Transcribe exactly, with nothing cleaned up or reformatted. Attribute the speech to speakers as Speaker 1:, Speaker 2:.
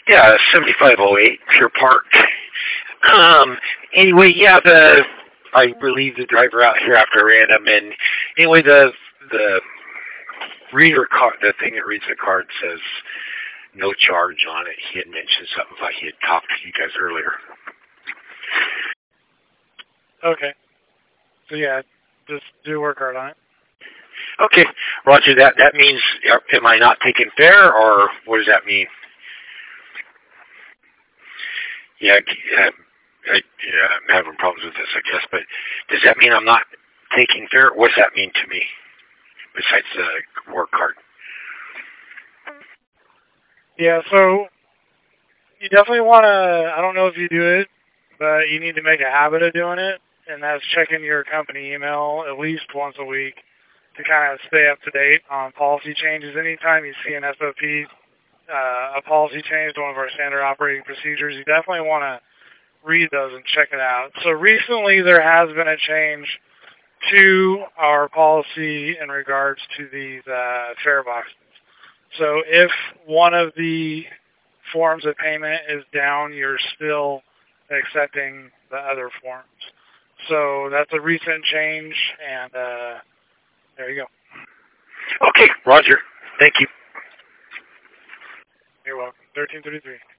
Speaker 1: Yeah, seventy-five oh eight Pure Park. Um, anyway, yeah, the I relieved the driver out here after I ran him, and anyway, the the reader card, the thing that reads the card says no charge on it. He had mentioned something like he had talked to you guys earlier.
Speaker 2: Okay. So yeah, just do work hard on it.
Speaker 1: Okay, Roger. That that means am I not taking fare, or what does that mean? Yeah, uh, I, yeah, I'm having problems with this, I guess. But does that mean I'm not taking fare? What does that mean to me? Besides the work card.
Speaker 2: Yeah. So you definitely want to. I don't know if you do it, but you need to make a habit of doing it, and that's checking your company email at least once a week to kind of stay up to date on policy changes. Anytime you see an S O P, uh, a policy change to one of our standard operating procedures, you definitely want to read those and check it out. So recently there has been a change to our policy in regards to these uh, fare boxes. So if one of the forms of payment is down, you're still accepting the other forms. So that's a recent change, and uh, there you go.
Speaker 1: Okay, Roger. Thank you.
Speaker 2: You're welcome. thirteen thirty-three.